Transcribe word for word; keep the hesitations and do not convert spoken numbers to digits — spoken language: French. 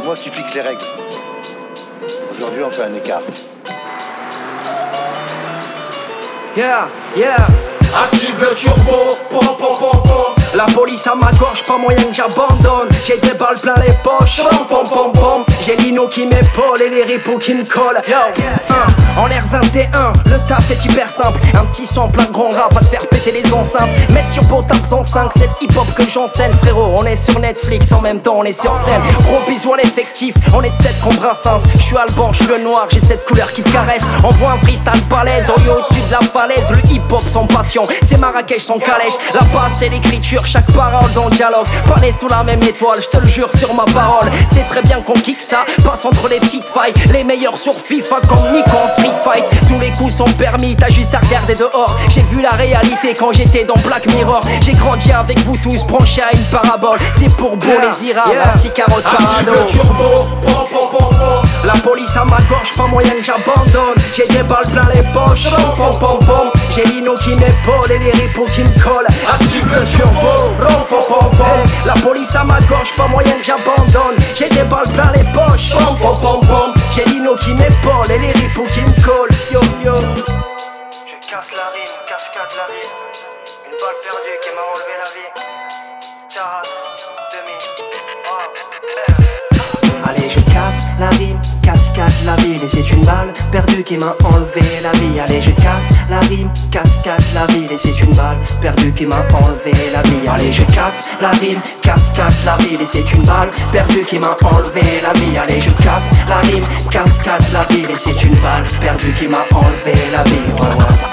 C'est moi qui fixe les règles. Aujourd'hui, on fait un écart. Yeah, yeah. Active le turbo, pom pom pom pom. La police à ma gauche, pas moyen que j'abandonne. J'ai des balles plein les poches, pom pom pom pom. J'ai Lino qui m'épaule et les ripos qui me collent. Yo, un, en l'air vingt et un, le taf est hyper simple. Un petit son plein de grands rap à te faire péter les enceintes. Mettre turbo tape cent cinq, c'est le hip hop que j'enseigne. Frérot, on est sur Netflix, en même temps on est sur scène. Gros bisous à l'effectif, on est de sept comme Brassens. J'suis Alban, j'suis le noir, j'ai cette couleur qui te caresse. Envoie un freestyle balèze, on est au-dessus de la falaise. Le hip hop sans passion, c'est Marrakech sans calèche. La basse et l'écriture, chaque parole dans le dialogue. Parler sous la même étoile, je te le jure sur ma parole. C'est très bien qu'on kick ça, passe entre les petites failles. Les meilleurs sur FIFA comme Nick en Street Fight. Tous les coups sont permis, t'as juste à regarder dehors. J'ai vu la réalité quand j'étais dans Black Mirror. J'ai grandi avec vous tous, branchés à une parabole. C'est pour beau yeah, les irables, yeah. Ainsi carotte parano. Active le turbo, pom pom pom pom. La police à ma gauche, pas moyen que j'abandonne. J'ai des balles plein les poches, pom pom pom pom. J'ai Lino qui m'épaule et les ripos qui me collent. Active le turbo, pom pom pom pom. La police à ma gauche, pas moyen que j'abandonne. J'ai des balles plein les poches, pom pom pom pom. J'ai Lino qui m'épaule et les ripos qui me collent. Yo yo. Je casse la rime, cascade la rime. Une balle perdue qui m'a enlevé la vie. Charas, demi, oh, allez je casse la rime, cascade la ville. Et c'est une balle perdue qui m'a enlevé la vie. Allez je casse la rime, cascade la ville. Et c'est une balle perdue qui m'a enlevé la vie. Allez je casse la rime, cascade la ville. Et c'est une balle perdue qui m'a enlevé la vie. Allez je casse la rime, cascade la ville. Et c'est une balle perdue qui m'a enlevé la vie. Ouais, ouais.